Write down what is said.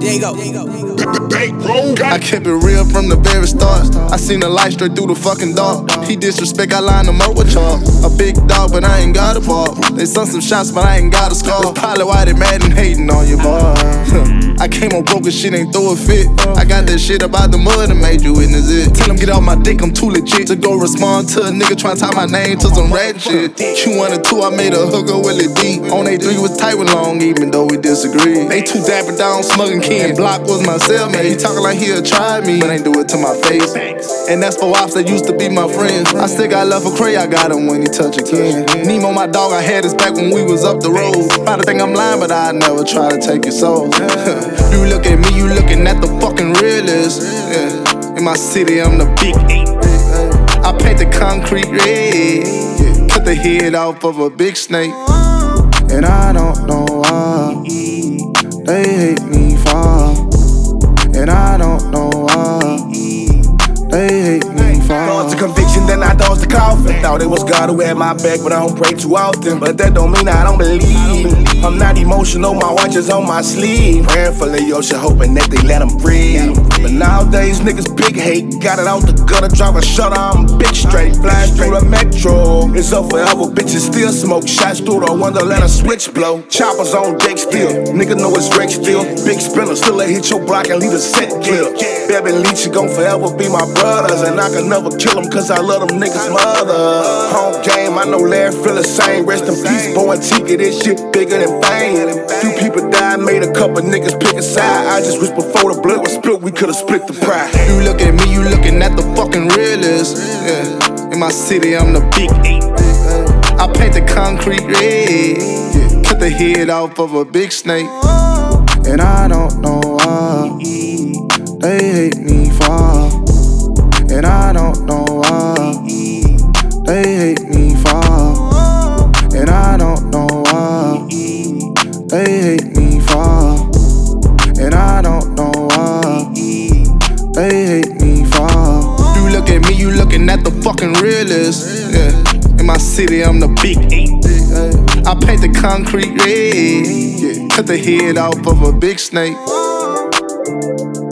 There you go. I kept it real from the very start. I seen the light straight through the fucking dark. He disrespect, I line him up with chalk. A big dog, but I ain't got a ball. They sung some shots, but I ain't got a scar. That's probably why they mad and hating on you, boy. I came on broke and shit ain't throw a fit. I got that shit about the mud and made you witness it. Tell him get off my dick, I'm too legit to go respond to a nigga tryna tie my name to some rat shit. Q1 and 2, I made a hooker with it deep. On A3 was tight with long, even though we disagree. They too dapper down, smugging king. Block was my cellmate. He talking like he'll try me, but ain't do it to my face. And that's for ops that used to be my friends. I still got love for Cray, I got him when he touch again. Nemo, my dog, I had his back when we was up the road. Probably think I'm lying, but I never try to take your soul. You look at me, you looking at the fucking realest. Yeah. In my city, I'm the big 8. I paint the concrete red. Cut the head off of a big snake. And I don't know why they hate me for. And I don't know why they hate me for. Lost the conviction, then I dodged the coffin. Thought it was God who had my back, but I don't pray too often. But that don't mean I don't believe. I'm not emotional, my watch is on my sleeve. Praying for Leosha, hoping that they let him breathe. But nowadays niggas big hate. Got it out the gutter, drive a shutter, I'm big straight. Flying through the metro, it's up forever, bitches still smoke. Shots through the window, let a switch blow. Choppers on deck still, nigga know it's wreck still. Big sprinter, still a hit your block and leave a set clear. Beb and Leach gon' forever be my brothers. And I can never kill them cause I love them niggas' mother. Home game, I know Larry feel the same. Rest in peace, Bo and Tika, this shit bigger than fame. Few people died, made a couple niggas pick a side. I just wish before the blood was spilled, we could've split the pride. You look at me, you looking at the fucking realest. Yeah. In my city, I'm the big 8. I paint the concrete red. Cut the head off of a big snake. And I don't know why they hate me for. And I don't know why they hate me for. And I don't know why they hate me for. And I don't know why they hate me for. You look at me, you looking at the fucking realest. Yeah. In my city, I'm the big 8. I paint the concrete red. Cut the head off of a big snake.